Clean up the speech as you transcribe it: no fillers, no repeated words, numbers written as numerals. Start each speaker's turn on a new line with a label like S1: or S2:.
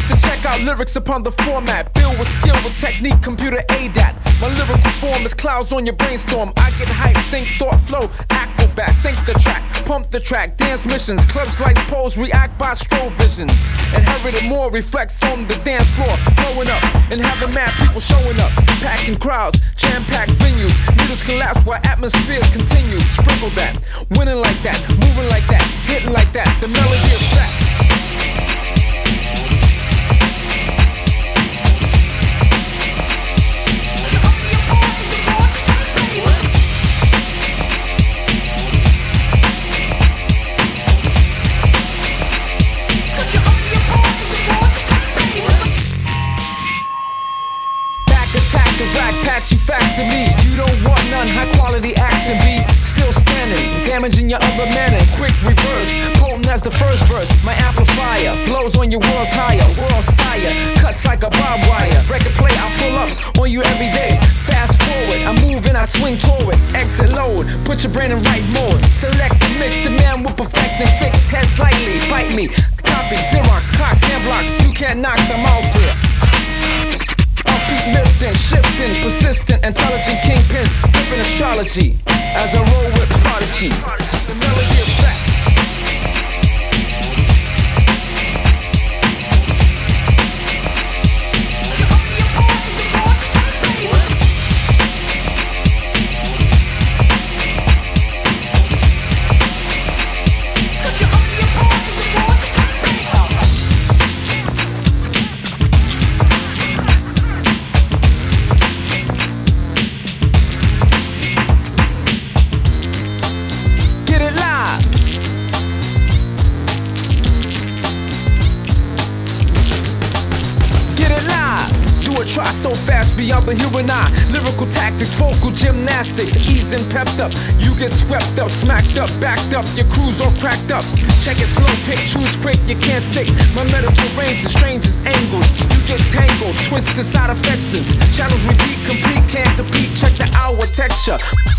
S1: to check out lyrics upon the format. Build with skill, with technique, computer ADAT. My lyrical form is clouds on your brainstorm. I get hype, think, thought, flow, acrobat. Sync the track, pump the track, dance missions. Clubs, lights, pose, react by strobe visions. Inherited more reflects on the dance floor. Blowing up and having mad people showing up. Packing crowds, jam-packed venues. Needles collapse while atmospheres continue. Sprinkle that, winning like that, moving like that, hitting like that. The melody is back. Patchy facts to me, you don't want none. High quality action be still standing, damaging your other manner. Quick reverse, potent as the first verse. My amplifier blows on your world's higher, world sire. Cuts like a barbed wire. Record play, I pull up on you every day. Fast forward, I move and I swing toward. Exit load, put your brain in right mode. Select the mix, the man will perfect and fix. Head slightly, bite me, copy, Xerox, clocks, hand blocks. You can't knock, I'm out there. Upbeat lifting, shifting, persistent, intelligent kingpin, flipping astrology as I roll with prodigy. The melody is back. Try so fast beyond the human eye. Lyrical tactics, vocal gymnastics, easing pepped up. You get swept up, smacked up, backed up. Your crew's all cracked up. Check it slow, pick, choose quick, you can't stick. My metaphor range is strangest angles. You get tangled, twisted side affections. Channels repeat, complete, can't compete. Check the hour texture.